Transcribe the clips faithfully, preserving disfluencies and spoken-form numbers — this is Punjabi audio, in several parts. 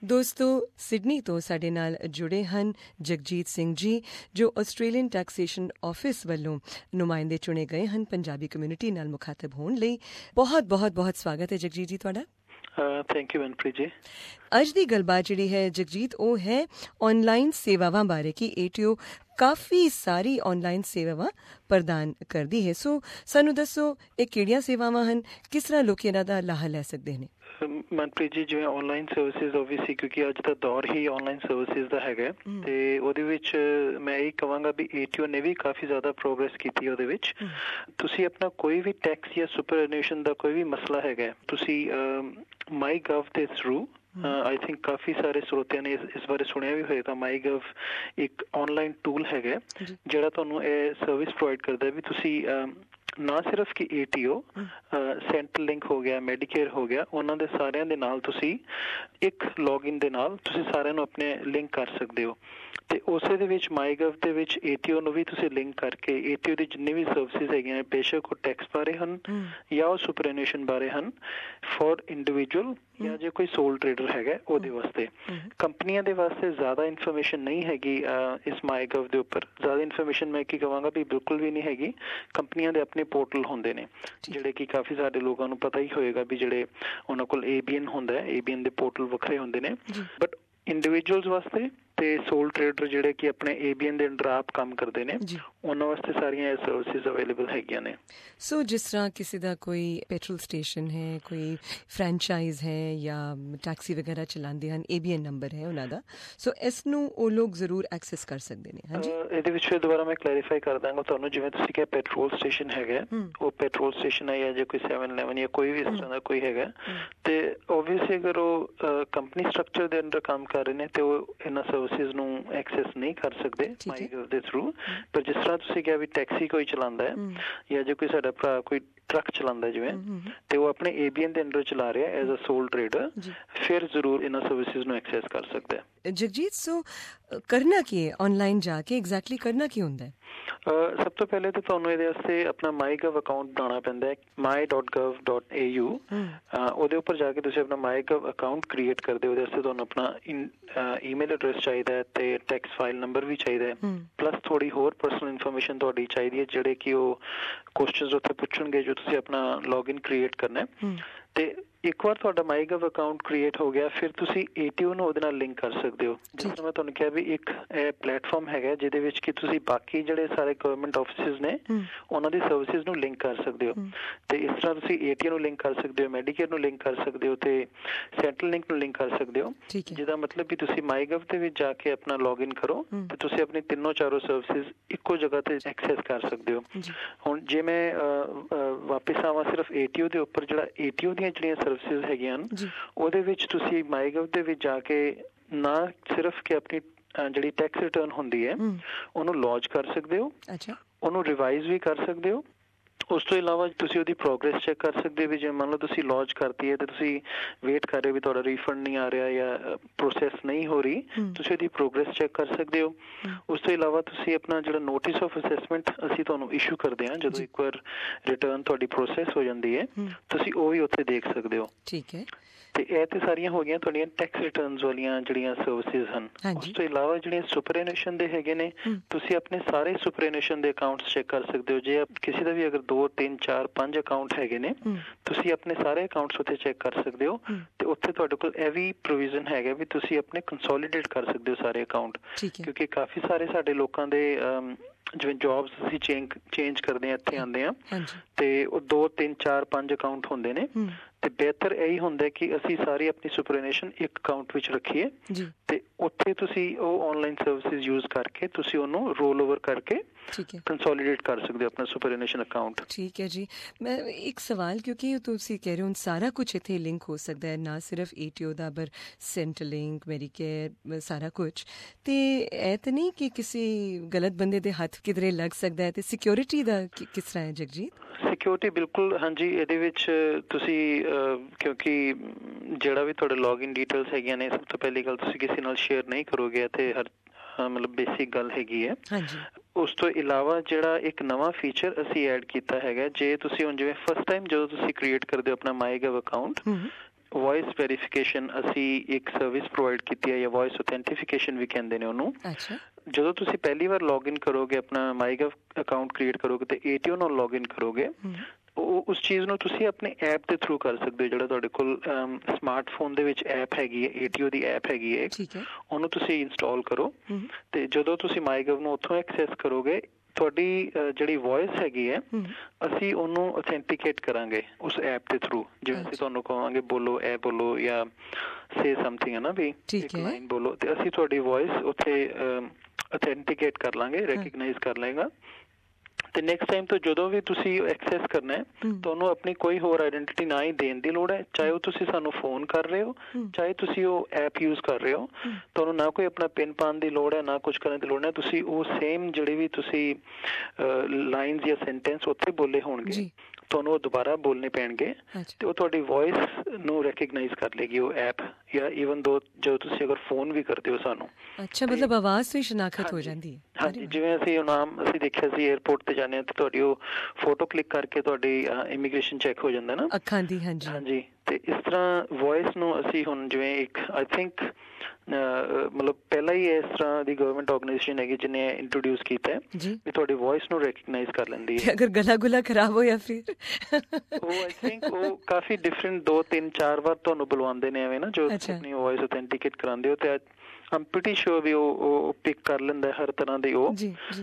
ਦੋਸਤੋ, ਸਿਡਨੀ ਤੋਂ ਸਾਡੇ ਨਾਲ ਜੁੜੇ ਹਨ ਜਗਜੀਤ ਸਿੰਘ ਜੀ, ਜੋ ਆਸਟ੍ਰੇਲੀਅਨ ਟੈਕਸੇਸ਼ਨ ਆਫਿਸ ਵੱਲੋਂ ਨੁਮਾਇੰਦੇ ਚੁਣੇ ਗਏ ਹਨ ਪੰਜਾਬੀ ਕਮਿਊਨਿਟੀ ਨਾਲ ਮੁਖਾਤਬ ਹੋਣ ਲਈ। ਬਹੁਤ ਬਹੁਤ ਬਹੁਤ ਸਵਾਗਤ ਹੈ ਜਗਜੀਤ ਜੀ ਤੁਹਾਡਾ। ਥੈਂਕ ਯੂ ਮਨਪ੍ਰੀਤ ਜੀ। ਅੱਜ ਦੀ ਗੱਲਬਾਤ ਜਿਹੜੀ ਹੈ ਜਗਜੀਤ, ਉਹ ਹੈ ਔਨਲਾਈਨ ਸੇਵਾਵਾਂ ਬਾਰੇ ਕਿ A T O coffee sorry online ਸੇਵਾਵਾਂ ਪ੍ਰਦਾਨ ਕਰਦੀ ਹੈ। ਸੋ ਸਾਨੂੰ ਦੱਸੋ, ਇਹ ਕਿਹੜੀਆਂ ਸੇਵਾਵਾਂ ਹਨ, ਕਿਸ ਤਰ੍ਹਾਂ ਲੋਕ ਇਹਨਾਂ ਦਾ ਲਾਹਾ ਲੈ ਸਕਦੇ ਨੇ? ਮਨਪ੍ਰੀਤ ਜੀ, ਜਿਵੇਂ ਔਨਲਾਈਨ ਸਰਵਿਸਿਜ਼ ਓਬਵੀਅਸਲੀ ਕਿਉਂਕਿ ਅੱਜ ਦਾ ਦੌਰ ਹੀ ਔਨਲਾਈਨ ਸਰਵਿਸਿਜ਼ ਦਾ ਹੈਗਾ, ਤੇ ਉਹਦੇ ਵਿੱਚ ਮੈਂ ਇਹ ਕਹਾਂਗਾ ਵੀ ਏ ਟੀ ਓ ਨੇ ਵੀ ਕਾਫੀ ਜ਼ਿਆਦਾ ਪ੍ਰੋਗਰੈਸ ਕੀਤੀ ਉਹਦੇ ਵਿੱਚ। ਤੁਸੀਂ ਆਪਣਾ ਕੋਈ ਵੀ ਟੈਕਸ ਜਾਂ ਸੁਪਰਐਨੂਏਸ਼ਨ ਦਾ ਕੋਈ ਵੀ ਮਸਲਾ ਹੈਗਾ, ਤੁਸੀਂ ਮਾਈ ਗਵ ਦੇ ਥਰੂ ਆਈ ਥਿੰਕ ਕਾਫੀ ਸਾਰੇ ਸਰੋਤਿਆਂ ਨੇ ਇਸ ਬਾਰੇ ਸੁਣਿਆ ਵੀ ਹੋਏਗਾ। ਮਾਈ ਗਵ ਇੱਕ ਔਨਲਾਈਨ ਟੂਲ ਹੈਗਾ ਜਿਹੜਾ ਤੁਹਾਨੂੰ ਇਹ ਸਰਵਿਸ ਪ੍ਰੋਵਾਈਡ ਕਰਦਾ ਵੀ ਤੁਸੀਂ ਨਾ ਸਿਰਫ ਕਿ A T O, Centrelink ਹੋ ਗਿਆ, ਮੈਡੀਕੇਅਰ ਹੋ ਗਿਆ, ਉਹਨਾਂ ਦੇ ਸਾਰਿਆਂ ਦੇ ਨਾਲ ਤੁਸੀਂ ਇੱਕ ਲੌਗਇਨ ਦੇ ਨਾਲ ਤੁਸੀਂ ਸਾਰਿਆਂ ਨੂੰ ਆਪਣੇ ਲਿੰਕ ਕਰ ਸਕਦੇ ਹੋ। ਤੇ ਉਸੇ ਦੇ ਵਿੱਚ ਮਾਈ ਗਵ ਦੇ ਵਿੱਚ ਏ ਟੀ ਓ ਨੂੰ ਵੀ ਤੁਸੀਂ ਲਿੰਕ ਕਰਕੇ ਏ ਟੀ ਓ ਦੀ ਜਿੰਨੀ ਵੀ ਸਰਵਿਸਿਜ਼ ਹੈਗੀਆਂ ਨੇ, ਬੇਸ਼ੱਕ ਉਹ ਟੈਕਸ ਬਾਰੇ ਹਨ ਜਾਂ ਉਹ ਸੁਪਰਐਨੂਏਸ਼ਨ ਬਾਰੇ ਹਨ, ਫॉर ਇੰਡੀਵਿਜੂਅਲ ਜਾਂ ਜੇ ਕੋਈ ਸੋਲ ਟਰੇਡਰ ਹੈਗਾ ਉਹਦੇ ਵਾਸਤੇ। ਕੰਪਨੀਆਂ ਦੇ ਵਾਸਤੇ ਜ਼ਿਆਦਾ ਇਨਫੋਰਮੇਸ਼ਨ ਨਹੀਂ ਹੈਗੀ ਇਸ ਮਾਈ ਗਵ ਦੇ ਉੱਪਰ। ਜ਼ਿਆਦਾ ਇਨਫੋਰਮੇਸ਼ਨ ਮੈਂ ਕੀ ਕਹਾਂਗਾ ਵੀ ਬਿਲਕੁਲ ਵੀ ਨਹੀਂ ਹੈਗੀ। ਕੰਪਨੀਆਂ ਦੇ ਆਪਣੇ ਪੋਰਟਲ ਹੁੰਦੇ ਨੇ ਜਿਹੜੇ ਕਿ ਕਾਫੀ ਸਾਰੇ ਲੋਕਾਂ ਨੂੰ ਪਤਾ ਹੀ ਹੋਏਗਾ ਵੀ ਜਿਹੜੇ ਉਹਨਾਂ ਕੋਲ ਏ ਬੀ ਐਨ ਹੁੰਦਾ ਹੈ, ਏ ਬੀ ਐਨ ਦੇ ਪੋਰਟਲ ਵੱਖਰੇ ਹੁੰਦੇ ਨੇ। ਬਟ ਇੰਡੀਵਿਜੂਅਲਸ ਵਾਸਤੇ ਤੇ ਸੋਲ ਟਰੇਡਰ ਜਿਹੜੇ ਕਿ ਆਪਣੇ ਏ ਬੀ ਐਨ ਦੇ ਅੰਡਰ ਆਪ ਕੰਮ ਕਰਦੇ ਨੇ, ਉਹਨਾਂ ਵਾਸਤੇ ਸਾਰੀਆਂ ਇਹ ਸਰਵਿਸਿਜ਼ ਅਵੇਲੇਬਲ ਹੈਗੀਆਂ ਨੇ। ਸੋ ਜਿਸ ਤਰ੍ਹਾਂ ਕਿਸੇ ਦਾ ਕੋਈ ਪੈਟਰੋਲ ਸਟੇਸ਼ਨ ਹੈ, ਕੋਈ ਫਰੈਂਚਾਈਜ਼ ਹੈ ਜਾਂ ਟੈਕਸੀ ਵਗੈਰਾ ਚਲਾਉਂਦੇ ਹਨ, ਏ ਬੀ ਐਨ ਨੰਬਰ ਹੈ ਉਹਨਾਂ ਦਾ, ਸੋ ਇਸ ਨੂੰ ਉਹ ਲੋਕ ਜ਼ਰੂਰ ਐਕਸੈਸ ਕਰ ਸਕਦੇ ਨੇ। ਹਾਂਜੀ, ਇਹਦੇ ਵਿੱਚ ਫਿਰ ਦੁਬਾਰਾ ਮੈਂ ਕਲੈਰੀਫਾਈ ਕਰ ਦਾਂਗਾ ਤੁਹਾਨੂੰ। ਜਿਵੇਂ ਤੁਸੀਂ ਕਿਹਾ ਪੈਟਰੋਲ ਸਟੇਸ਼ਨ ਹੈਗਾ, ਉਹ ਪੈਟਰੋਲ ਸਟੇਸ਼ਨ ਹੈ ਜਾਂ ਜੇ ਕੋਈ ਸੈਵਨ ਇਲੈਵਨ ਜਾਂ ਕੋਈ ਵੀ ਇਸ ਤਰ੍ਹਾਂ ਦਾ ਕੋਈ ਹੈਗਾ, ਤੇ ਓਬਵੀਅਸਲੀ ਅਗਰ ਉਹ ਕੰਪਨੀ ਸਟਰਕਚਰ ਦੇ ਅੰਡਰ ਕੰਮ ਕਰ ਰਹੇ ਨੇ ਤੇ ਉਹ ਇਹਨਾਂ ਸਰਵਿਸਿਜ਼ ਨੂੰ ਐਕਸੈਸ ਨਹੀਂ ਕਰ ਸਕਦੇ ਮਾਈ ਗਵ ਦੇ ਥਰੂ। ਪਰ ਜਿਸ ਤਰ੍ਹਾਂ ਤੁਸੀਂ ਕਿਹਾ ਵੀ ਟੈਕਸੀ ਕੋਈ ਚਲਾਉਂਦਾ ਹੈ ਜਾਂ ਜੇ ਕੋਈ ਸਾਡਾ ਭਰਾ ਕੋਈ ਟਰੱਕ ਚਲਾਉਂਦਾ ਜਿਵੇਂ, ਤੇ ਉਹ ਆਪਣੇ ਏ ਬੀ ਐਨ ਦੇ ਅੰਡਰ ਚਲਾ ਰਿਹਾ ਐਜ਼ ਅ ਸੋਲ ਟਰੇਡਰ, ਫਿਰ ਜ਼ਰੂਰ ਇਹਨਾਂ ਸਰਵਿਸਿਜ਼ ਨੂੰ ਐਕਸੈਸ ਕਰ ਸਕਦਾ ਹੈ। ਜਗਜੀਤ, ਸੋ ਕਰਨਾ ਕੀ ਹੈ ਔਨਲਾਈਨ ਜਾ ਕੇ? ਐਗਜ਼ੈਕਟਲੀ ਕਰਨਾ ਕੀ ਹੁੰਦਾ ਹੈ? ਸਭ ਤੋਂ ਪਹਿਲੇ ਤਾਂ ਤੁਹਾਨੂੰ ਇਹਦੇ ਵਾਸਤੇ ਆਪਣਾ ਮਾਈ ਗਵ ਅਕਾਊਂਟ ਬਣਾਉਣਾ ਪੈਂਦਾ ਹੈ, my dot gov dot A U. ਉਹਦੇ ਉੱਪਰ ਜਾ ਕੇ ਤੁਸੀਂ ਆਪਣਾ ਮਾਈ ਗਵ ਅਕਾਊਂਟ ਕ੍ਰੀਏਟ ਕਰਦੇ ਹੋ। ਉਹਦੇ ਵਾਸਤੇ ਤੁਹਾਨੂੰ ਆਪਣਾ ਈਮੇਲ ਐਡਰੈਸ ਚਾਹੀਦਾ ਹੈ ਤੇ ਟੈਕਸ ਫਾਈਲ ਨੰਬਰ ਵੀ ਚਾਹੀਦਾ ਹੈ, ਪਲੱਸ ਥੋੜੀ ਹੋਰ ਪਰਸਨਲ ਇਨਫੋਰਮੇਸ਼ਨ ਤੁਹਾਡੀ ਚਾਹੀਦੀ ਹੈ, ਜਿਹੜੇ ਕਿ ਉਹ ਕੁਐਸਚਨਸ ਉੱਥੇ ਪੁੱਛਣਗੇ ਜੋ ਤੁਸੀਂ ਆਪਣਾ ਲੌਗਇਨ ਕ੍ਰੀਏਟ ਕਰਨਾ ਹੈ। ਤੇ ਇੱਕ ਵਾਰ ਤੁਹਾਡਾ ਮਾਈ ਗਵ ਅਕਾਊਂਟ ਕ੍ਰੀਏਟ ਹੋ ਗਿਆ, ਫਿਰ ਤੁਸੀਂ ਏ ਟੀ ਓ ਨੂੰ ਉਹਦੇ ਨਾਲ ਲਿੰਕ ਕਰ ਸਕਦੇ ਹੋ। ਜਿਸ ਤਰ੍ਹਾਂ ਮੈਂ ਤੁਹਾਨੂੰ ਕਿਹਾ ਵੀ ਇੱਕ ਇਹ ਪਲੇਟਫਾਰਮ ਹੈਗਾ ਜਿਹਦੇ ਵਿੱਚ ਕਿ ਤੁਸੀਂ ਬਾਕੀ ਜਿਹੜੇ ਸਾਰੇ ਗਵਰਨਮੈਂਟ ਆਫਿਸਿਸ ਨੇ ਉਹਨਾਂ ਦੀ ਸਰਵਿਸਿਜ਼ ਨੂੰ ਲਿੰਕ ਕਰ ਸਕਦੇ ਹੋ। ਤੇ ਇਸ ਤਰ੍ਹਾਂ ਤੁਸੀਂ ਏ ਟੀ ਓ ਨੂੰ ਲਿੰਕ ਕਰ ਸਕਦੇ ਹੋ, ਮੈਡੀਕੇਅਰ ਨੂੰ ਲਿੰਕ ਕਰ ਸਕਦੇ ਹੋ ਤੇ ਸੈਂਟਰਲ ਲਿੰਕ ਨੂੰ ਲਿੰਕ ਕਰ ਸਕਦੇ ਹੋ। ਜਿਹਦਾ ਮਤਲਬ ਵੀ ਤੁਸੀਂ ਮਾਈ ਗਵ ਦੇ ਵਿੱਚ ਜਾ ਕੇ ਆਪਣਾ ਲੌਗਇਨ ਕਰੋ ਤੇ ਤੁਸੀਂ ਆਪਣੀ ਤਿੰਨੋਂ ਚਾਰੋਂ ਸਰਵਿਸਿਜ਼ ਇੱਕੋ ਜਗ੍ਹਾ ਤੇ ਐਕਸੈਸ ਕਰ ਸਕਦੇ ਹੋ। ਹੁਣ ਜੇ ਮੈਂ ਵਾਪਿਸ ਆਵਾਂ ਸਿਰਫ ਏ ਟੀ ਓ ਦੇ ਉੱਪਰ, ਜਿਹੜਾ ਏ ਟੀ ਓ ਦੀਆਂ ਜਿਹੜੀਆਂ ਸਰਵਿਸਿਜ਼ ਹੈਗੀਆਂ ਹਨ ਉਹਦੇ ਵਿੱਚ ਤੁਸੀਂ ਮਾਈ ਗਵ ਦੇ ਵਿੱਚ ਜਾ ਕੇ ਨਾ ਸਿਰਫ ਕਿ ਆਪਣੀ ਜਿਹੜੀ ਟੈਕਸ ਰਿਟਰਨ ਹੁੰਦੀ ਹੈ ਉਹਨੂੰ ਲੌਂਚ ਕਰ ਸਕਦੇ ਹੋ, ਉਹਨੂੰ ਰਿਵਾਈਜ਼ ਵੀ ਕਰ ਸਕਦੇ ਹੋ। ਉਸ ਤੋਂ ਇਲਾਵਾ ਤੁਸੀਂ ਉਹਦੀ ਪ੍ਰੋਗਰੈਸ ਚੈੱਕ ਕਰ ਸਕਦੇ ਹੋ ਵੀ ਜੇ ਮੰਨ ਲਓ ਤੁਸੀਂ ਲੌਂਚ ਕਰਤੀ ਹੈ ਤੇ ਤੁਸੀਂ ਵੇਟ ਕਰ ਰਹੇ ਹੋ ਵੀ ਤੁਹਾਡਾ ਰੀਫੰਡ ਨਹੀਂ ਆ ਰਿਹਾ ਜਾਂ ਪ੍ਰੋਸੈਸ ਨਹੀਂ ਹੋ ਰਹੀ, ਤੁਸੀਂ ਉਹਦੀ ਪ੍ਰੋਗਰੈਸ ਚੈੱਕ ਕਰ ਸਕਦੇ ਹੋ। ਉਸ ਤੋਂ ਇਲਾਵਾ ਤੁਸੀਂ ਆਪਣਾ ਜਿਹੜਾ ਨੋਟਿਸ ਆਫ ਅਸੈਸਮੈਂਟ ਅਸੀਂ ਤੁਹਾਨੂੰ ਇਸ਼ੂ ਕਰਦੇ ਹਾਂ ਜਦੋਂ ਇੱਕ ਵਾਰ ਰਿਟਰਨ ਤੁਹਾਡੀ ਪ੍ਰੋਸੈਸ ਹੋ ਜਾਂਦੀ ਹੈ, ਤੁਸੀਂ ਉਹ ਵੀ ਉੱਥੇ ਦੇਖ ਸਕਦੇ ਹੋ। ਠੀਕ ਹੈ। ਤੇ ਇਹ ਤੇ ਸਾਰੀਆਂ ਹੋ ਗਈਆਂ ਤੁਹਾਡੀਆਂ ਟੈਕਸ ਰਿਟਰਨਸ ਵਾਲੀਆਂ ਜਿਹੜੀਆਂ ਸਰਵਿਸਿਜ਼ ਹਨ। ਉਸ ਤੋਂ ਇਲਾਵਾ ਜਿਹੜੀਆਂ ਸੁਪਰਐਨੂਏਸ਼ਨ ਦੇ ਹੈਗੇ ਨੇ, ਤੁਸੀਂ ਆਪਣੇ ਸਾਰੇ ਸੁਪਰਐਨੂਏਸ਼ਨ ਦੇ ਅਕਾਊਂਟਸ ਚੈੱਕ ਕਰ ਸਕਦੇ ਹੋ। ਜੇ ਕਿਸੇ ਦਾ ਵੀ ਅਗਰ ਦੋ ਤਿੰਨ ਚਾਰ ਪੰਜ ਅਕਾਊਂਟ ਹੈਗੇ ਨੇ, ਤੁਸੀਂ ਆਪਣੇ ਸਾਰੇ ਅਕਾਊਂਟਸ ਉੱਥੇ ਚੈੱਕ ਕਰ ਸਕਦੇ ਹੋ। ਤੇ ਉੱਥੇ ਤੁਹਾਡੇ ਕੋਲ ਇਹ ਵੀ ਪ੍ਰੋਵੀਜ਼ਨ ਹੈਗਾ ਵੀ ਤੁਸੀਂ ਆਪਣੇ ਕੰਸੋਲੀਡੇਟ ਕਰ ਸਕਦੇ ਹੋ ਸਾਰੇ ਅਕਾਊਂਟ, ਕਿਉਂਕਿ ਕਾਫੀ ਸਾਰੇ ਸਾਡੇ ਲੋਕਾਂ ਦੇ ਜਿਵੇਂ ਜੋਬਸ ਅਸੀਂ ਚੇਂਜ ਚੇਂਜ ਕਰਦੇ ਹਾਂ, ਇੱਥੇ ਆਉਂਦੇ ਹਾਂ ਤੇ ਉਹ ਦੋ ਤਿੰਨ ਚਾਰ ਪੰਜ ਅਕਾਊਂਟ ਹੁੰਦੇ ਨੇ। ਤੇ ਬਿਹਤਰ ਇਹੀ ਹੁੰਦਾ ਕਿ ਅਸੀਂ ਸਾਰੀ ਆਪਣੀ ਸੁਪਰਐਨੂਏਸ਼ਨ ਇੱਕ ਅਕਾਊਂਟ ਵਿੱਚ ਰੱਖੀਏ ਤੇ ਉੱਥੇ ਤੁਸੀਂ ਉਹ ਆਨਲਾਈਨ ਸਰਵਿਸਿਜ਼ ਯੂਜ਼ ਕਰਕੇ ਤੁਸੀਂ ਉਹਨੂੰ ਰੋਲ ਓਵਰ ਕਰਕੇ ਕੰਸੋਲੀਡੇਟ ਕਰ ਸਕਦੇ ਹੋ ਆਪਣਾ ਸੁਪਰਐਨੂਏਸ਼ਨ ਅਕਾਊਂਟ। ਠੀਕ ਹੈ ਜੀ। ਮੈਂ ਇੱਕ ਸਵਾਲ, ਕਿਉਂਕਿ ਤੁਸੀਂ ਕਹਿ ਰਹੇ ਹੋ ਸਾਰਾ ਕੁਛ ਇੱਥੇ ਲਿੰਕ ਹੋ ਸਕਦਾ ਹੈ, ਨਾ ਸਿਰਫ ਏ ਟੀ ਓ ਦਾ ਪਰ ਸੈਂਟਰਲ ਲਿੰਕ, ਮੈਡੀਕੇਅਰ, ਸਾਰਾ ਕੁਛ, ਤੇ ਇਹ ਤਾਂ ਨਹੀਂ ਕਿ ਕਿਸੇ ਗਲਤ ਬੰਦੇ ਦੇ ਹੱਥ ਕਿਧਰੇ ਲੱਗ ਸਕਦਾ ਹੈ? ਤੇ ਸਿਕਿਉਰਿਟੀ ਦਾ ਕਿਸ ਤਰ੍ਹਾਂ ਹੈ ਜਗਜੀਤ? ਸਿਕਿਉਰਿਟੀ ਬਿਲਕੁਲ ਹਾਂਜੀ, ਇਹਦੇ ਵਿੱਚ ਤੁਸੀਂ ਕਿਉਂਕਿ ਜਿਹੜਾ ਵੀ ਤੁਹਾਡੇ ਲੌਗਇਨ ਡੀਟੇਲਸ ਹੈਗੀਆਂ ਨੇ, ਸਭ ਤੋਂ ਪਹਿਲੀ ਗੱਲ ਤੁਸੀਂ ਕਿਸੇ ਨਾਲ ਸ਼ੇਅਰ ਨਹੀਂ ਕਰੋਗੇ ਤੇ ਹਰ ਮਤਲਬ ਬੇਸਿਕ ਗੱਲ ਹੈਗੀ ਹੈ। ਉਸ ਤੋਂ ਇਲਾਵਾ ਜਿਹੜਾ ਇੱਕ ਨਵਾਂ ਫੀਚਰ ਅਸੀਂ ਐਡ ਕੀਤਾ ਹੈਗਾ, ਜੇ ਤੁਸੀਂ ਹੁਣ ਜਿਵੇਂ ਫਸਟ ਟਾਈਮ ਜਦੋਂ ਤੁਸੀਂ ਕ੍ਰੀਏਟ ਕਰਦੇ ਹੋ ਆਪਣਾ my gov account, voice verification ਅਸੀਂ ਇੱਕ ਸਰਵਿਸ ਪ੍ਰੋਵਾਈਡ ਕੀਤੀ ਹੈ, ਜਾਂ ਵੌਇਸ ਆਥੈਂਟੀਫਿਕੇਸ਼ਨ ਵੀ ਕਹਿੰਦੇ ਨੇ ਉਹਨੂੰ। ਅੱਛਾ। ਜਦੋਂ ਤੁਸੀਂ ਪਹਿਲੀ ਵਾਰ ਲੌਗਇਨ ਕਰੋਗੇ, ਆਪਣਾ ਮਾਈਗਵ ਅਕਾਊਂਟ ਕ੍ਰੀਏਟ ਕਰੋਗੇ ਤੇ ਏਟੀਓ ਨਾਲ ਲੌਗਇਨ ਕਰੋਗੇ, ਉਹ ਉਸ ਚੀਜ਼ ਨੂੰ ਤੁਸੀਂ ਆਪਣੇ ਐਪ ਦੇ ਥਰੂ ਕਰ ਸਕਦੇ ਹੋ। ਜਿਹੜਾ ਤੁਹਾਡੇ ਕੋਲ ਸਮਾਰਟਫੋਨ ਦੇ ਵਿੱਚ ਐਪ ਹੈਗੀ ਹੈ, ਏਟੀਓ ਦੀ ਐਪ ਹੈਗੀ ਹੈ, ਉਹਨੂੰ ਤੁਸੀਂ ਇੰਸਟਾਲ ਕਰੋ ਤੇ ਜਦੋਂ ਤੁਸੀਂ ਮਾਈਗਵ ਨੂੰ ਉੱਥੋਂ ਐਕਸੈਸ ਕਰੋਗੇ, ਤੁਹਾਡੀ ਜਿਹੜੀ ਵੌਇਸ ਹੈਗੀ ਹੈ ਅਸੀਂ ਉਹਨੂੰ ਅਥੈਂਟੀਕੇਟ ਕਰਾਂਗੇ ਉਸ ਐਪ ਦੇ ਥਰੂ। ਜਿਵੇਂ ਅਸੀਂ ਤੁਹਾਨੂੰ ਕਹਾਂਗੇ ਬੋਲੋ, ਇਹ ਬੋਲੋ ਜਾਂ ਸੇ ਸਮਥਿੰਗ ਹੈ ਨਾ ਵੀ ਇੱਕ ਲਾਈਨ ਬੋਲੋ, ਤੇ ਅਸੀਂ ਤੁਹਾਡੀ ਵੌਇਸ ਉੱਥੇ ਅਥੈਂਟੀਕੇਟ ਕਰ ਲਾਂਗੇ, ਰੈਕਗਨਾਈਜ਼ ਕਰ ਲਏਗਾ। ਤੇ ਨੈਕਸਟ ਟਾਈਮ ਤੋਂ ਜਦੋਂ ਵੀ ਤੁਸੀਂ ਐਕਸੈਸ ਕਰਨਾ ਹੈ, ਤੁਹਾਨੂੰ ਆਪਣੀ ਕੋਈ ਹੋਰ ਆਈਡੈਂਟਿਟੀ ਨਾ ਹੀ ਦੇਣ ਦੀ ਲੋੜ ਹੈ। ਚਾਹੇ ਉਹ ਤੁਸੀਂ ਸਾਨੂੰ ਫੋਨ ਕਰ ਰਹੇ ਹੋ, ਚਾਹੇ ਤੁਸੀਂ ਉਹ ਐਪ ਯੂਜ਼ ਕਰ ਰਹੇ ਹੋ, ਤੁਹਾਨੂੰ ਨਾ ਕੋਈ ਆਪਣਾ ਪਿੰਨ ਪਾਉਣ ਦੀ ਲੋੜ ਹੈ, ਨਾ ਕੁਝ ਕਰਨ ਦੀ ਲੋੜ ਹੈ। ਤੁਸੀਂ ਉਹ ਸੇਮ ਜਿਹੜੇ ਵੀ ਤੁਸੀਂ ਲਾਈਨਸ ਜਾਂ ਸੈਂਟੈਂਸ ਉੱਥੇ ਬੋਲੇ ਹੋਣਗੇ, ਤੁਹਾਨੂੰ ਉਹ ਦੁਬਾਰਾ ਬੋਲਣੇ ਪੈਣਗੇ ਤੇ ਉਹ ਤੁਹਾਡੀ ਵੌਇਸ ਨੂੰ ਰੈਕਗਨਾਈਜ਼ ਕਰ ਲੇਗੀ ਉਹ ਐਪ, ਜਾਂ ਈਵਨ ਦੋ ਜਦੋਂ ਤੁਸੀਂ ਅਗਰ ਫੋਨ ਵੀ ਕਰਦੇ ਹੋ ਸਾਨੂੰ। ਅੱਛਾ, ਮਤਲਬ ਆਵਾਜ਼ ਤੋਂ ਹੀ ਸ਼ਨਾਖਤ ਹੋ ਜਾਂਦੀ ਹੈ। ਹਾਂਜੀ, ਜਿਵੇਂ ਅਸੀਂ ਉਹ ਨਾਮ ਅਸੀਂ ਦੇਖਿਆ ਸੀ ਏਅਰਪੋਰਟ ਤੇ ਜਾਂਦੇ ਹਾਂ ਤੇ ਤੁਹਾਡੀ ਉਹ ਫੋਟੋ ਕਲਿੱਕ ਕਰਕੇ ਤੁਹਾਡੀ ਇਮੀਗ੍ਰੇਸ਼ਨ ਚੈੱਕ ਹੋ ਜਾਂਦਾ ਨਾ ਅੱਖਾਂ ਦੀ। ਹਾਂਜੀ ਹਾਂਜੀ, ਤੇ ਇਸ ਤਰ੍ਹਾਂ ਵੌਇਸ ਨੂੰ ਅਸੀਂ ਹੁਣ ਜਿਵੇਂ ਇੱਕ ਆਈ ਥਿੰਕ ਮਤਲਬ ਪਹਿਲਾਂ ਹੀ ਇਸ ਤਰ੍ਹਾਂ ਦੀ ਗਵਰਨਮੈਂਟ ਆਰਗੇਨਾਈਜੇਸ਼ਨ ਹੈਗੀ ਜਿਹਨੇ ਇੰਟਰੋਡਿਊਸ ਕੀਤਾ ਵੀ ਤੁਹਾਡੀ ਵੌਇਸ ਨੂੰ ਰੈਕਗਨਾਈਜ਼ ਕਰ ਲੈਂਦੀ ਹੈ। ਅਗਰ ਗਲਾ ਗੁਲਾ ਖਰਾਬ ਹੋਇਆ ਫਿਰ ਉਹ ਆਈ ਥਿੰਕ ਉਹ ਕਾਫੀ ਡਿਫਰੈਂਟ ਦੋ ਤਿੰਨ ਚਾਰ ਵਾਰ ਤੁਹਾਨੂੰ ਬੁਲਵਾਉਂਦੇ ਨੇ ਐਵੇਂ ਨਾ, ਜੋ ਤੁਸੀਂ ਆਪਣੀ ਵੌਇਸ ਆਥੈਂਟੀਕੇਟ ਕਰਾਉਂਦੇ ਹੋ, ਤੇ I'm pretty sure ਵੀ ਉਹ ਪਿਕ ਕਰ ਲੈਂਦਾ ਹਰ ਤਰ੍ਹਾਂ ਦੇ ਉਹ।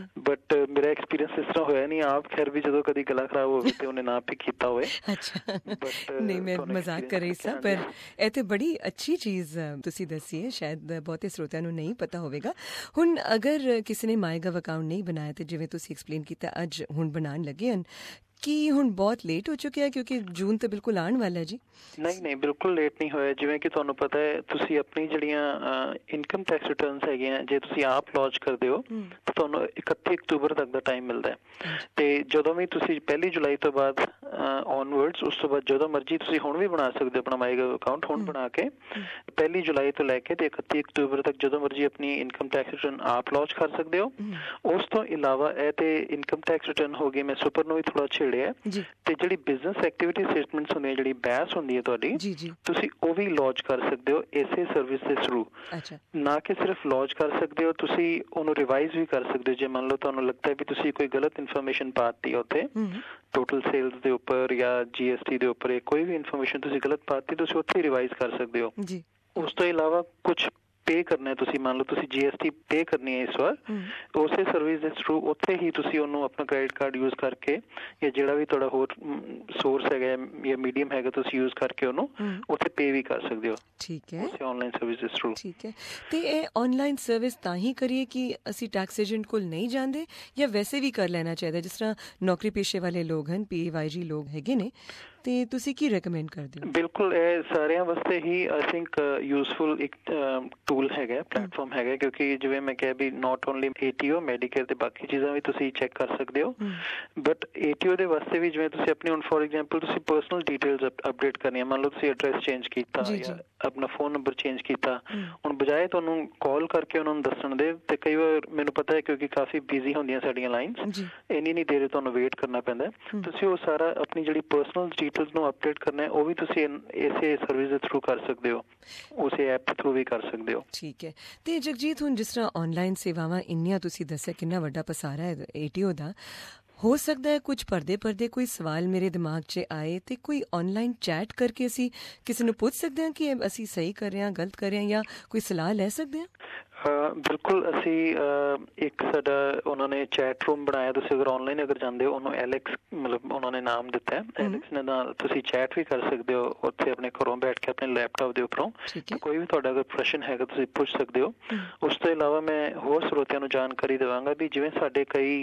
ਬਟ ਮੇਰਾ ਐਕਸਪੀਰੀਅੰਸ ਇਸ ਤਰ੍ਹਾਂ ਹੋਇਆ ਨਹੀਂ ਆਪ, ਖੈਰ ਵੀ ਜਦੋਂ ਕਦੀ ਗਲਾ ਖਰਾਬ ਹੋਵੇ ਤੇ ਉਹਨੇ ਨਾ ਪਿਕ ਕੀਤਾ ਹੋਵੇ। ਅੱਛਾ, ਨਹੀਂ ਮੈਂ ਮਜ਼ਾਕ ਕਰ ਰਹੀ ਸਾਂ, ਪਰ ਇਹ ਤੇ ਬੜੀ ਅੱਛੀ ਚੀਜ਼ ਤੁਸੀਂ ਦੱਸੀ ਹੈ, ਸ਼ਾਇਦ ਬਹੁਤੇ ਸਰੋਤਿਆਂ ਨੂੰ ਨਹੀਂ ਪਤਾ ਹੋਵੇਗਾ। ਹੁਣ ਅਗਰ ਕਿਸੇ ਨੇ ਮਾਈਗਵ ਅਕਾਊਂਟ ਨਹੀਂ ਬਣਾਇਆ ਤੇ ਜਿਵੇਂ ਤੁਸੀਂ ਐਕਸਪਲੇਨ ਕੀਤਾ ਅੱਜ ਹੁਣ ਬਣਾਉਣ ਲੱਗੇ ਹਨ, ਕੀ ਹੁਣ ਬਹੁਤ ਲੇਟ ਹੋ ਚੁੱਕਿਆ ਕਿਉਂਕਿ ਜੂਨ ਤਾਂ ਬਿਲਕੁਲ ਆਉਣ ਵਾਲਾ ਜੀ? ਨਹੀਂ ਨਹੀਂ, ਬਿਲਕੁਲ ਲੇਟ ਨਹੀਂ ਹੋਇਆ। ਜਿਵੇਂ ਕਿ ਤੁਹਾਨੂੰ ਪਤਾ ਹੈ, ਤੁਸੀਂ ਆਪਣੀ ਜਿਹੜੀਆਂ ਇਨਕਮ ਟੈਕਸ ਰਿਟਰਨਸ ਹੈਗੀਆਂ, ਜੇ ਤੁਸੀਂ ਆਪ ਲੌਂਚ ਕਰਦੇ ਹੋ ਤਾਂ ਤੁਹਾਨੂੰ ਇਕੱਤੀ ਅਕਤੂਬਰ ਤੱਕ ਦਾ ਟਾਈਮ ਮਿਲਦਾ ਹੈ। ਤੇ ਜਦੋਂ ਵੀ ਤੁਸੀਂ ਪਹਿਲੀ ਜੁਲਾਈ ਤੋਂ ਬਾਅਦ ਔਨਵਰਡਸ, ਉਸ ਤੋਂ ਬਾਅਦ ਜਦੋਂ ਮਰਜ਼ੀ ਤੁਸੀਂ ਹੁਣ ਵੀ ਬਣਾ ਸਕਦੇ ਹੋ ਆਪਣਾ ਮਾਈਗਵ ਅਕਾਊਂਟ, ਹੁਣ ਬਣਾ ਕੇ ਪਹਿਲੀ ਜੁਲਾਈ ਤੋਂ ਲੈ ਕੇ ਤੇ ਇਕੱਤੀ ਅਕਤੂਬਰ ਤੱਕ ਜਦੋਂ ਮਰਜ਼ੀ ਆਪਣੀ ਇਨਕਮ ਟੈਕਸ ਰਿਟਰਨ ਆਪ ਲੌਂਚ ਕਰ ਸਕਦੇ ਹੋ। ਉਸ ਤੋਂ ਇਲਾਵਾ ਇਹ ਤੇ ਇਨਕਮ ਟੈਕਸ ਰਿਟਰਨ ਹੋ ਗਈ, ਮੈਂ ਸੁਪਰ ਨੂੰ ਵੀ ਥੋੜਾ ਛੇੜਿਆ, ਤੇ ਜਿਹੜੀ ਬਿਜ਼ਨਸ ਐਕਟੀਵਿਟੀ ਸਟੇਟਮੈਂਟਸ ਹੁੰਦੀਆਂ, ਜਿਹੜੀ ਬੈਸ ਹੁੰਦੀ ਹੈ ਤੁਹਾਡੀ, ਤੁਸੀਂ ਉਹ ਵੀ ਲੌਂਚ ਕਰ ਸਕਦੇ ਹੋ ਇਸੇ ਸਰਵਿਸ ਦੇ ਥਰੂ। ਨਾ ਕਿ ਸਿਰਫ ਲੌਂਚ ਕਰ ਸਕਦੇ ਹੋ, ਤੁਸੀਂ ਉਹਨੂੰ ਰਿਵਾਈਜ਼ ਵੀ ਕਰ ਸਕਦੇ ਹੋ। ਜੇ ਮੰਨ ਲਓ ਤੁਹਾਨੂੰ ਲੱਗਦਾ ਹੈ ਵੀ ਤੁਸੀਂ ਕੋਈ ਗਲਤ ਇਨਫੋਰਮੇਸ਼ਨ ਪਾਤੀ ਉੱਥੇ ਟੋਟਲ ਸੇਲਸ ਦੇ ਉੱਪਰ ਜਾਂ ਜੀਐਸਟੀ ਦੇ ਉੱਪਰ, ਕੋਈ ਵੀ ਇਨਫੋਰਮੇਸ਼ਨ ਤੁਸੀਂ ਗਲਤ ਪਾਤੀ, ਤੁਸੀਂ ਉੱਥੇ ਰਿਵਾਈਜ਼ ਕਰ ਸਕਦੇ ਹੋ। ਉਸ ਤੋਂ ਇਲਾਵਾ ਕੁਝ ਪੇ ਕਰਨਾ, ਤੁਸੀਂ ਮੰਨ ਲਓ ਤੁਸੀਂ ਜੀਐਸਟੀ ਪੇ ਕਰਨੀ ਹੈ ਇਸ ਵਾਰ, ਉਸੇ ਸਰਵਿਸ ਦੇ ਥਰੂ ਉੱਥੇ ਹੀ ਤੁਸੀਂ ਉਹਨੂੰ ਆਪਣਾ ਕ੍ਰੈਡਿਟ ਕਾਰਡ ਯੂਜ਼ ਕਰਕੇ ਜਾਂ ਜਿਹੜਾ ਵੀ ਤੁਹਾਡਾ ਹੋਰ ਸੋਰਸ ਹੈਗਾ ਜਾਂ ਮੀਡੀਅਮ ਹੈਗਾ, ਤੁਸੀਂ ਯੂਜ਼ ਕਰਕੇ ਉਹਨੂੰ ਉੱਥੇ ਪੇ ਵੀ ਕਰ ਸਕਦੇ ਹੋ। ਠੀਕ ਹੈ, ਉਸੇ ਆਨਲਾਈਨ ਸਰਵਿਸ ਦੇ ਥਰੂ। ਠੀਕ ਹੈ, ਤੇ ਇਹ ਆਨਲਾਈਨ ਸਰਵਿਸ ਤਾਂ ਹੀ ਕਰੀਏ ਕਿ ਅਸੀਂ ਟੈਕਸ ਏਜੰਟ ਕੋਲ ਨਹੀਂ ਜਾਂਦੇ, ਜਾਂ ਵੈਸੇ ਵੀ ਕਰ ਲੈਣਾ ਚਾਹੀਦਾ? ਜਿਸ ਤਰ੍ਹਾਂ ਨੌਕਰੀ ਪੇਸ਼ੇ ਵਾਲੇ ਲੋਕ ਹਨ, ਪੀ ਵਾਈ ਜੀ ਲੋਕ ਹੈਗੇ ਨੇ, ਤੇ ਤੁਸੀਂ ਕੀ ਰეკਮੈਂਡ ਕਰਦੇ ਹੋ? ਬਿਲਕੁਲ, ਇਹ ਸਾਰਿਆਂ ਵਾਸਤੇ ਹੀ ਆਈ ਥਿੰਕ ਯੂਜ਼ਫੁਲ ਇੱਕ ਟੂਲ ਹੈਗਾ, ਪਲੇਟਫਾਰਮ ਹੈਗਾ, ਕਿਉਂਕਿ ਜਿਵੇਂ ਮੈਂ ਕਿਹਾ ਵੀ ਨਾਟ ਓਨਲੀ ਏਟੀਓ, ਮੈਡੀਕੇਅਰ ਤੇ ਬਾਕੀ ਚੀਜ਼ਾਂ ਵੀ ਤੁਸੀਂ ਚੈੱਕ ਕਰ ਸਕਦੇ ਹੋ। ਬਟ ਏਟੀਓ ਦੇ ਵਾਸਤੇ ਵੀ ਜਿਵੇਂ ਤੁਸੀਂ ਆਪਣੀ ਹੁਣ ਫੋਰ ਐਗਜ਼ਾਮਪਲ ਤੁਸੀਂ ਪਰਸਨਲ ਡਿਟੇਲਸ ਅਪਡੇਟ ਕਰਨੀਆਂ, ਮੰਨ ਲਓ ਤੁਸੀਂ ਐਡਰੈਸ ਚੇਂਜ ਕੀਤਾ ਜਾਂ ਆਪਣਾ ਫੋਨ ਨੰਬਰ ਚੇਂਜ ਕੀਤਾ, ਹੁਣ ਬਜਾਏ ਤੁਹਾਨੂੰ ਕਾਲ ਕਰਕੇ ਉਹਨਾਂ ਨੂੰ ਦੱਸਣ ਦੇ, ਤੇ ਕਈ ਵਾਰ ਮੈਨੂੰ ਪਤਾ ਹੈ ਕਿਉਂਕਿ ਕਾਫੀ ਬਿਜ਼ੀ ਹੁੰਦੀਆਂ ਸਾਡੀਆਂ ਲਾਈਨਸ, ਇੰਨੀ ਨਹੀਂ ਦੇਰ ਤੁਹਾਨੂੰ ਵੇਟ ਕਰਨਾ ਪੈਂਦਾ, ਤੁਸੀਂ ਉਹ ਸਾਰਾ ਆਪਣੀ ਜਿਹੜੀ ਪਰਸਨਲ ਡਿਟੇਲਸ ਨੂੰ ਅਪਡੇਟ ਕਰਨਾ ਹੈ, ਉਹ ਵੀ ਤੁਸੀਂ ਇਸੇ ਸਰਵਿਸ ਦੇ ਥਰੂ ਕਰ ਸਕਦੇ ਹੋ, ਉਸੇ ਐਪ ਦੇ ਥਰੂ ਵੀ ਕਰ ਸਕਦੇ ਹੋ। ਠੀਕ ਹੈ, ਤੇ ਜਗਜੀਤ ਹੁਣ ਜਿਸ ਤਰ੍ਹਾਂ ਆਨਲਾਈਨ ਸੇਵਾਵਾਂ ਇੰਨੀਆਂ ਤੁਸੀਂ ਦੱਸਿਆ, ਕਿੰਨਾ ਵੱਡਾ ਪਸਾਰਾ ਹੈ ਏਟੀਓ ਦਾ, ਹੋ ਸਕਦਾ ਹੈ ਕੁਝ ਪਰਦੇ ਪਰਦੇ ਕੋਈ ਸਵਾਲ ਮੇਰੇ ਦਿਮਾਗ 'ਚ ਆਏ ਤੇ ਕੋਈ ਆਨਲਾਈਨ ਚੈਟ ਕਰਕੇ ਅਸੀਂ ਕਿਸੇ ਨੂੰ ਪੁੱਛ ਸਕਦੇ ਹਾਂ ਕਿ ਅਸੀਂ ਸਹੀ ਕਰ ਰਹੇ ਹਾਂ, ਗਲਤ ਕਰ ਰਹੇ ਹਾਂ, ਜਾਂ ਕੋਈ ਸਲਾਹ ਲੈ ਸਕਦੇ ਹਾਂ? ਬਿਲਕੁਲ, ਅਸੀਂ ਇੱਕ ਸਾਡਾ ਉਹਨਾਂ ਨੇ ਚੈਟ ਰੂਮ ਬਣਾਇਆ, ਤੁਸੀਂ ਅਗਰ ਆਨਲਾਈਨ ਅਗਰ ਜਾਂਦੇ ਹੋ, ਉਹਨੂੰ ਐਲੈਕਸ ਮਤਲਬ ਉਹਨਾਂ ਨੇ ਨਾਮ ਦਿੱਤਾ ਹੈ, ਐਲੈਕਸ ਦੇ ਨਾਲ ਤੁਸੀਂ ਚੈਟ ਵੀ ਕਰ ਸਕਦੇ ਹੋ ਉੱਥੇ ਆਪਣੇ ਘਰੋਂ ਬੈਠ ਕੇ ਆਪਣੇ ਲੈਪਟਾਪ ਦੇ ਉੱਪਰੋਂ। ਕੋਈ ਵੀ ਤੁਹਾਡਾ ਅਗਰ ਪ੍ਰਸ਼ਨ ਹੈਗਾ ਤੁਸੀਂ ਪੁੱਛ ਸਕਦੇ ਹੋ। ਉਸ ਤੋਂ ਇਲਾਵਾ ਮੈਂ ਹੋਰ ਸਰੋਤਿਆਂ ਨੂੰ ਜਾਣਕਾਰੀ ਦੇਵਾਂਗਾ ਵੀ ਜਿਵੇਂ ਸਾਡੇ ਕਈ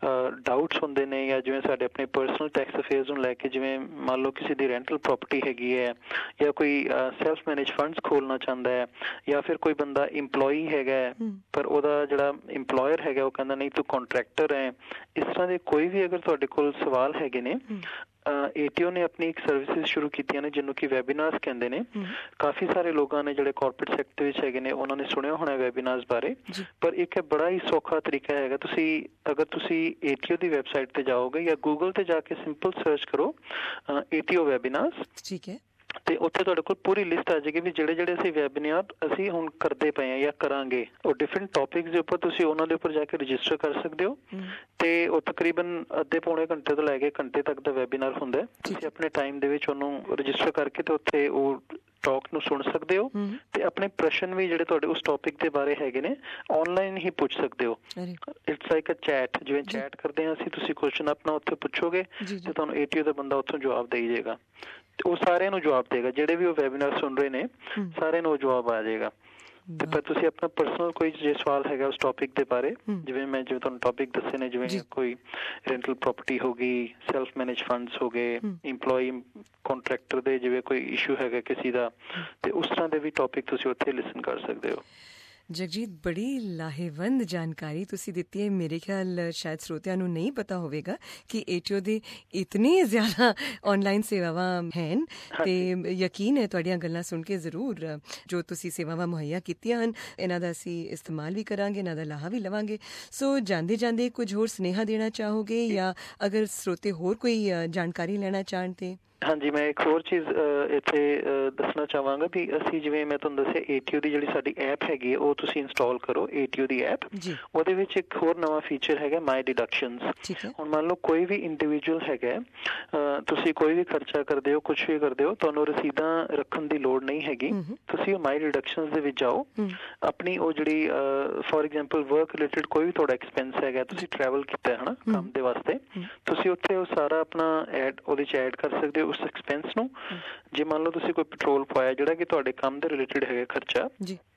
ਡਾਊਟਸ ਹੁੰਦੇ ਨੇ, ਜਾਂ ਜਿਵੇਂ ਸਾਡੇ ਆਪਣੇ ਪਰਸਨਲ ਟੈਕਸ ਅਫੇਅਰਸ ਨੂੰ ਲੈ ਕੇ, ਜਿਵੇਂ ਮੰਨ ਲਓ ਕਿਸੇ ਦੀ ਰੈਂਟਲ ਪ੍ਰੋਪਰਟੀ ਹੈਗੀ ਹੈ, ਜਾਂ ਕੋਈ ਸੈਲਫ ਮੈਨੇਜ ਫੰਡਸ ਖੋਲ੍ਹਣਾ ਚਾਹੁੰਦਾ ਹੈ, ਜਾਂ ਫਿਰ ਕੋਈ ਬੰਦਾ ਇੰਪਲੋਈ ਹੈਗਾ ਪਰ ਉਹਦਾ ਜਿਹੜਾ ਇੰਪਲੋਇਰ ਹੈਗਾ ਉਹ ਕਹਿੰਦਾ ਨਹੀਂ ਤੂੰ ਕੰਟਰੈਕਟਰ ਹੈ, ਇਸ ਤਰ੍ਹਾਂ ਦੇ ਕੋਈ ਵੀ ਅਗਰ ਤੁਹਾਡੇ ਕੋਲ ਸਵਾਲ ਹੈਗੇ ਨੇ, ਏਟੀਓ ਨੇ ਆਪਣੀ ਇੱਕ ਸਰਵਿਸਿਜ਼ ਸ਼ੁਰੂ ਕੀਤੀਆਂ ਨੇ ਜਿਹਨੂੰ ਕਿ ਵੈਬੀਨਾਰਸ ਕਹਿੰਦੇ ਨੇ। ਕਾਫੀ ਸਾਰੇ ਲੋਕਾਂ ਨੇ ਜਿਹੜੇ ਕਾਰਪੋਰੇਟ ਸੈਕਟਰ ਵਿੱਚ ਹੈਗੇ ਨੇ ਉਹਨਾਂ ਨੇ ਸੁਣਿਆ ਹੋਣਾ ਵੈਬੀਨਾਰਸ ਬਾਰੇ, ਪਰ ਇੱਕ ਬੜਾ ਹੀ ਸੌਖਾ ਤਰੀਕਾ ਹੈਗਾ। ਤੁਸੀਂ ਅਗਰ ਤੁਸੀਂ ਏਟੀਓ ਦੀ ਵੈਬਸਾਈਟ ਤੇ ਜਾਓਗੇ ਜਾਂ ਗੂਗਲ ਤੇ ਜਾ ਕੇ ਸਿੰਪਲ ਸਰਚ ਕਰੋ ਏਟੀਓ ਵੈਬੀਨਾਰਸ, ਠੀਕ ਹੈ, ਤੇ ਉੱਥੇ ਤੁਹਾਡੇ ਕੋਲ ਪੂਰੀ ਲਿਸਟ ਆ ਜਾਏਗੀ ਵੀ ਜਿਹੜੇ ਜਿਹੜੇ ਅਸੀਂ ਵੈਬੀਨਾਰ ਅਸੀਂ ਹੁਣ ਕਰਦੇ ਪਏ ਹਾਂ ਜਾਂ ਕਰਾਂਗੇ, ਉਹ ਡਿਫਰੈਂਟ ਟੌਪਿਕਸ ਦੇ ਉੱਪਰ ਤੁਸੀਂ ਉਹਨਾਂ ਦੇ ਉੱਪਰ ਜਾ ਕੇ ਰਜਿਸਟਰ ਕਰ ਸਕਦੇ ਹੋ। ਤੇ ਉਹ ਤਕਰੀਬਨ ਅੱਧੇ ਪੌਣੇ ਘੰਟੇ ਤੋਂ ਲੈ ਕੇ ਘੰਟੇ ਤੱਕ ਦਾ ਵੈਬੀਨਾਰ ਹੁੰਦਾ। ਤੁਸੀਂ ਆਪਣੇ ਟਾਈਮ ਦੇ ਵਿੱਚ ਉਹਨੂੰ ਰਜਿਸਟਰ ਕਰਕੇ ਤੇ ਉੱਥੇ ਉਹ ਟਾਕ ਨੂੰ ਸੁਣ ਸਕਦੇ ਹੋ ਤੇ ਆਪਣੇ ਪ੍ਰਸ਼ਨ ਵੀ ਜਿਹੜੇ ਤੁਹਾਡੇ ਉਸ ਟੌਪਿਕ ਦੇ ਬਾਰੇ ਹੈਗੇ ਨੇ ਆਨਲਾਈਨ ਹੀ ਪੁੱਛ ਸਕਦੇ ਹੋ। ਇਟਸ ਲਾਈਕ ਅ ਚੈਟ, ਜਿਵੇਂ ਚੈਟ ਕਰਦੇ ਹਾਂ ਅਸੀਂ, ਤੁਸੀਂ ਕੁਐਸਚਨ ਆਪਣਾ ਉੱਥੇ ਪੁੱਛੋਗੇ ਤੇ ਤੁਹਾਨੂੰ ਏਟੀਓ ਦਾ ਬੰਦਾ ਉੱਥੋਂ ਜਵਾਬ ਦੇਈ ਜਾਏਗਾ ਤੇ ਉਹ ਸਾਰਿਆਂ ਨੂੰ ਜਵਾਬ ਦੇਗਾ, ਜਿਹੜੇ ਵੀ ਉਹ ਵੈਬੀਨਾਰ ਸੁਣ ਰਹੇ ਨੇ ਸਾਰਿਆਂ ਨੂੰ ਉਹ ਜਵਾਬ ਆ ਜਾਏਗਾ। ਤੇ ਪਰ ਤੁਸੀਂ ਆਪਣਾ ਪਰਸਨਲ ਕੋਈ ਜੇ ਸਵਾਲ ਹੈਗਾ ਉਸ ਟੌਪਿਕ ਦੇ ਬਾਰੇ, ਜਿਵੇਂ ਮੈਂ ਜਿਵੇਂ ਤੁਹਾਨੂੰ ਟੌਪਿਕ ਦੱਸੇ ਨੇ, ਜਿਵੇਂ ਕੋਈ ਰੈਂਟਲ ਪ੍ਰੋਪਰਟੀ ਹੋ ਗਈ, ਸੈਲਫ ਮੈਨੇਜ ਫੰਡਸ ਹੋ ਗਏ, ਇੰਪਲੋਈ ਕੰਟਰੈਕਟਰ ਦੇ ਜਿਵੇਂ ਕੋਈ ਇਸ਼ੂ ਹੈਗਾ ਕਿਸੇ ਦਾ, ਤੇ ਉਸ ਤਰ੍ਹਾਂ ਦੇ ਵੀ ਟੌਪਿਕ ਤੁਸੀਂ ਉੱਥੇ ਲਿਸਨ ਕਰ ਸਕਦੇ ਹੋ। ਜਗਜੀਤ, ਬੜੀ ਲਾਹੇਵੰਦ ਜਾਣਕਾਰੀ ਤੁਸੀਂ ਦਿੱਤੀ ਹੈ। ਮੇਰੇ ਖਿਆਲ ਸ਼ਾਇਦ ਸਰੋਤਿਆਂ ਨੂੰ ਨਹੀਂ ਪਤਾ ਹੋਵੇਗਾ ਕਿ ਏਟੀਓ ਦੇ ਇਤਨੀ ਜ਼ਿਆਦਾ ਆਨਲਾਈਨ ਸੇਵਾਵਾਂ ਹਨ ਤੇ ਯਕੀਨ ਹੈ ਤੁਹਾਡੀਆਂ ਗੱਲਾਂ ਸੁਣ ਕੇ ਜ਼ਰੂਰ ਜੋ ਤੁਸੀਂ ਸੇਵਾਵਾਂ ਮੁਹੱਈਆ ਕੀਤੀਆਂ ਹਨ ਇਹਨਾਂ ਦਾ ਅਸੀਂ ਇਸਤੇਮਾਲ ਵੀ ਕਰਾਂਗੇ, ਇਹਨਾਂ ਦਾ ਲਾਹਾ ਵੀ ਲਵਾਂਗੇ। ਸੋ ਜਾਂਦੇ ਜਾਂਦੇ ਕੁਝ ਹੋਰ ਸੁਨੇਹਾ ਦੇਣਾ ਚਾਹੋਗੇ ਜਾਂ ਅਗਰ ਸਰੋਤੇ ਹੋਰ ਕੋਈ ਜਾਣਕਾਰੀ ਲੈਣਾ ਚਾਹਣ ਤੇ? ਹਾਂਜੀ, ਮੈਂ ਇੱਕ ਹੋਰ ਚੀਜ਼ ਇੱਥੇ ਦੱਸਣਾ ਚਾਹਾਂਗਾ ਵੀ ਅਸੀਂ ਜਿਵੇਂ ਮੈਂ ਤੁਹਾਨੂੰ ਦੱਸਿਆ ਏਟੀਓ ਦੀ ਜਿਹੜੀ ਸਾਡੀ ਐਪ ਹੈਗੀ ਹੈ ਉਹ ਤੁਸੀਂ ਇੰਸਟਾਲ ਕਰੋ, ਏਟੀਓ ਦੀ ਐਪ। ਉਹਦੇ ਵਿੱਚ ਇੱਕ ਹੋਰ ਨਵਾਂ ਫੀਚਰ ਹੈਗਾ ਮਾਈ ਡਿਡਕਸ਼ਨਸ। ਹੁਣ ਮੰਨ ਲਓ ਕੋਈ ਵੀ ਇੰਡੀਵਿਜੂਅਲ ਹੈਗਾ, ਤੁਸੀਂ ਕੋਈ ਵੀ ਖਰਚਾ ਕਰਦੇ ਹੋ, ਕੁਛ ਵੀ ਕਰਦੇ ਹੋ, ਤੁਹਾਨੂੰ ਰਸੀਦਾਂ ਰੱਖਣ ਦੀ ਲੋੜ ਨਹੀਂ ਹੈਗੀ। ਤੁਸੀਂ ਉਹ ਮਾਈ ਡਿਡਕਸ਼ਨਸ ਦੇ ਵਿੱਚ ਜਾਓ, ਆਪਣੀ ਉਹ ਜਿਹੜੀ ਫੋਰ ਐਗਜ਼ਾਮਪਲ ਵਰਕ ਰਿਲੇਟਡ ਕੋਈ ਵੀ ਤੁਹਾਡਾ ਐਕਸਪੈਂਸ ਹੈਗਾ, ਤੁਸੀਂ ਟਰੈਵਲ ਕੀਤਾ ਹੈ ਨਾ ਕੰਮ ਦੇ ਵਾਸਤੇ, ਤੁਸੀਂ ਉੱਥੇ ਉਹ ਸਾਰਾ ਆਪਣਾ ਐਡ ਉਹਦੇ 'ਚ ਐਡ ਕਰ ਸਕਦੇ ਹੋ ਉਸ ਐਕਸਪੈਂਸ ਨੂੰ। ਜੇ ਮੰਨ ਲਓ ਤੁਸੀਂ ਕੋਈ ਪੈਟਰੋਲ ਪਵਾਇਆ ਜਿਹੜਾ ਕਿ ਤੁਹਾਡੇ ਕੰਮ ਦੇ ਰਿਲੇਟਡ ਹੈਗਾ ਖਰਚਾ,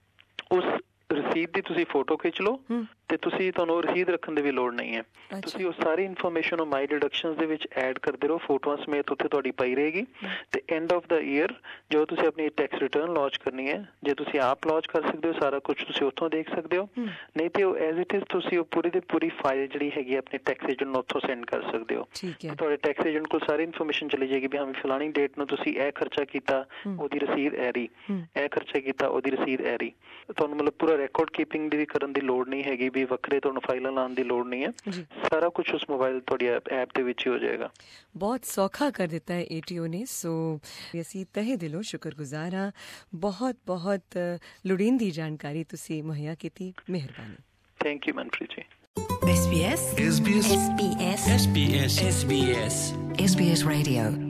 ਉਸ ਰਸੀਦ ਦੀ ਤੁਸੀਂ ਫੋਟੋ ਖਿੱਚ ਲਓ ਤੇ ਤੁਸੀਂ ਤੁਹਾਨੂੰ ਰਸੀਦ ਰੱਖਣ ਦੀ ਵੀ ਲੋੜ ਨਹੀਂ ਹੈ। ਤੁਸੀਂ ਉਹ ਸਾਰੀ ਇਨਫੋਰਮੇਸ਼ਨ ਉਹ ਮਾਈ ਡਿਡਕਸ਼ਨਸ ਦੇ ਵਿੱਚ ਐਡ ਕਰਦੇ ਰਹੋ, ਫੋਟੋਆਂ ਸਮੇਤ ਉੱਥੇ ਤੁਹਾਡੀ ਪਈ ਰਹੇਗੀ। ਤੇ ਐਂਡ ਆਫ ਦਾ ਈਅਰ ਜੋ ਤੁਸੀਂ ਆਪਣੀ ਟੈਕਸ ਰਿਟਰਨ ਲਾਂਚ ਕਰਨੀ ਹੈ, ਜੇ ਤੁਸੀਂ ਆਪ ਲਾਂਚ ਕਰ ਸਕਦੇ ਹੋ, ਸਾਰਾ ਕੁਝ ਤੁਸੀਂ ਉੱਥੋਂ ਦੇਖ ਸਕਦੇ ਹੋ। ਨਹੀਂ ਤੇ ਉਹ ਐਜ਼ ਇਟ ਇਜ਼ ਤੁਸੀਂ ਉਹ ਪੂਰੀ ਦੀ ਪੂਰੀ ਫਾਈਲ ਜਿਹੜੀ ਹੈਗੀ ਆਪਣੀ ਟੈਕਸ ਏਜੰਟ ਨੂੰ ਉੱਥੋਂ ਸੈਂਡ ਕਰ ਸਕਦੇ ਹੋ। ਤੁਹਾਡੇ ਟੈਕਸ ਏਜੰਟ ਕੋਲ ਸਾਰੀ ਇਨਫੋਰਮੇਸ਼ਨ ਚਲੀ ਜਾਏਗੀ ਵੀ ਹਾਂ ਫਲਾਣੀ ਡੇਟ ਨੂੰ ਤੁਸੀਂ ਇਹ ਖਰਚਾ ਕੀਤਾ, ਉਹਦੀ ਰਸੀਦ ਐ ਰਹੀ, ਇਹ ਖਰਚਾ ਕੀਤਾ, ਉਹਦੀ ਰਸੀਦ ਐ ਰਹੀ। ਤੁਹਾਨੂੰ ਮਤਲਬ ਪੂਰਾ ਰਿਕਾਰਡ ਕੀਪਿੰਗ ਦੀ ਵੀ ਕਰਨ ਦੀ ਲੋੜ ਨਹੀਂ ਹੈਗੀ ਵੀ ਵੱਖਰੇ ਤੁਹਾਨੂੰ ਫਾਈਲਾਂ ਲਾਉਣ ਦੀ ਲੋੜ ਨਹੀਂ ਹੈ। ਸਾਰਾ ਕੁਝ ਉਸ ਮੋਬਾਈਲ ਤੁਹਾਡੀ ਐਪ ਦੇ ਵਿੱਚ ਹੀ ਹੋ ਜਾਏਗਾ। ਬਹੁਤ ਸੌਖਾ ਕਰ ਦਿੱਤਾ ਹੈ ਏਟੀਓ ਨੇ। ਸੋ ਅਸੀਂ ਤਹਿ ਦਿਲੋਂ ਸ਼ੁਕਰਗੁਜ਼ਾਰ ਹਾਂ। ਬਹੁਤ ਬਹੁਤ ਲੋੜੀਂਦੀ ਜਾਣਕਾਰੀ ਤੁਸੀਂ ਮੁਹੱਈਆ ਕੀਤੀ, ਮਿਹਰਬਾਨੀ। Thank you Manpreet ji. S B S S B S S B S S B S S B S radio.